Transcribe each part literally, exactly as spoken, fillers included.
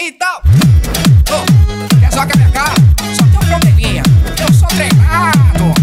Então, oh, quer só que a minha cara? Só tem um probleminha, eu sou treinado.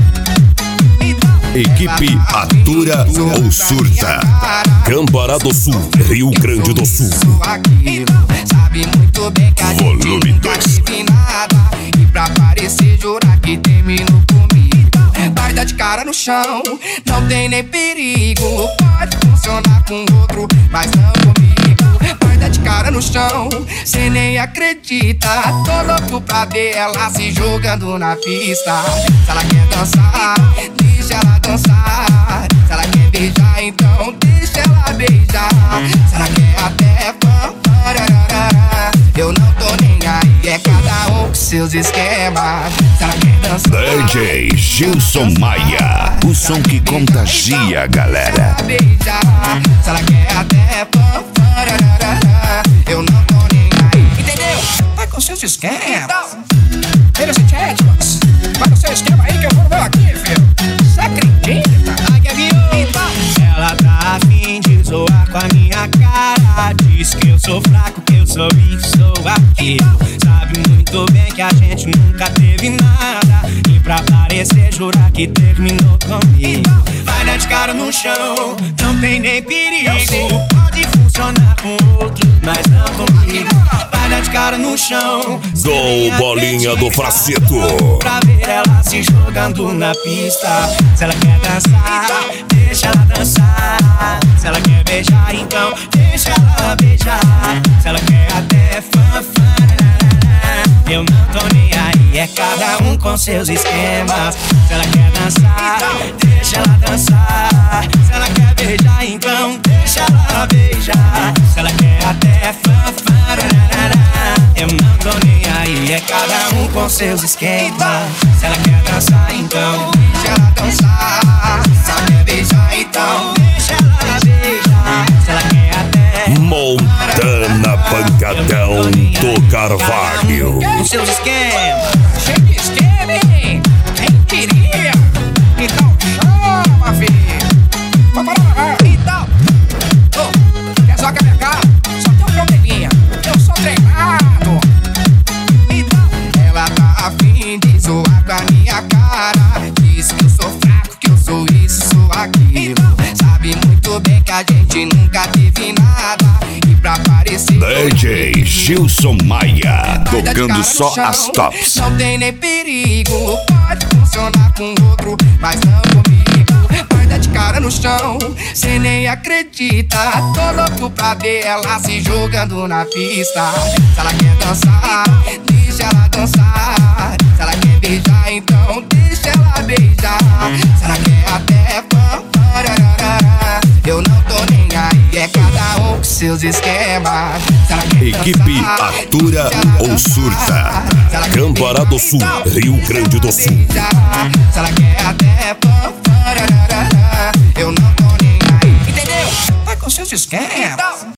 Então, Equipe Atura ou Surta, Cambará do Sul, Rio Grande do Sul. Então, sabe muito bem que a gente Volume nunca dois. teve nada. E pra parecer jurar que terminou comigo, vai dar de cara no chão, não tem nem perigo. Pode funcionar com outro, mas não comigo. Vai dar de cara no chão, cê nem acredita. Tô louco pra ver ela se jogando na pista. Se ela quer dançar, deixa ela dançar. Se ela quer beijar, então deixa ela beijar. Se ela quer até pam, parararara, eu não tô nem aí, é cada um com seus esquemas. Se ela quer dançar, D J Gilson Maia, o som que contagia, galera. beijar. Se ela quer até pam, parararara, eu não tô nem aí. Entendeu? Vai com seus esquemas. Eles se chatbox. Vai com seu esquema aí que eu vou no meu aqui, filho. Cê acredita? Ai, que viu? Ela tá afim de zoar com a minha cara. Diz que eu sou fraco, que eu sou isso, sou aquilo. Sabe muito bem que a gente nunca teve nada. E pra parecer jurar que terminou comigo, vai dar de cara no chão, não tem nem perigo. Pode funcionar com outro, mas não comigo. Vai dar de cara no chão, Gol, bolinha do Fraceto. pra ver ela se jogando na pista. Se ela quer dançar, deixa ela dançar. Se ela quer beijar, então deixa ela beijar. Se ela quer até fanfararara, eu não tô nem aí, é cada um com seus esquemas. Se ela quer dançar, deixa ela dançar. Se ela quer beijar, então deixa ela beijar. Se ela quer até fanfararara, eu não tô nem aí, é cada um com seus esquemas. Se ela quer dançar, então deixa ela dançar. Se ela quer beijar, então deixa ela beijar. Se ela quer até Montana Pancadão do Carvalho. com seus esquemas. Cheio de esquema, hein? Quem queria? Então chama, filho. Vamos lá. Então, oh, quer só que a minha cara? Só tem um probleminha, eu sou treinado. Então, ela tá afim de zoar com a minha cara. Diz que eu sou fraco, que eu sou isso, sou aquilo. Sabe muito bem que a gente nunca teve nada. E pra parecer D J Gilson Maia, tocando só as tops. não tem nem perigo. Pode funcionar com outro, mas não comigo. Vai dar de cara no chão, cê nem acredita. Tô louco pra ver ela se jogando na pista. Se ela quer dançar, deixa ela dançar. Se ela quer beijar, então deixa ela beijar. Se ela quer até pam, parararara, eu não tô nem aí, é cada um com seus esquemas. Se ela quer Equipe dançar, Atura deixa ela ou dançar. Surta, Se ela quer Cambará do beijar, Sul, então Rio Grande do Sul. beijar. Se ela quer até pam,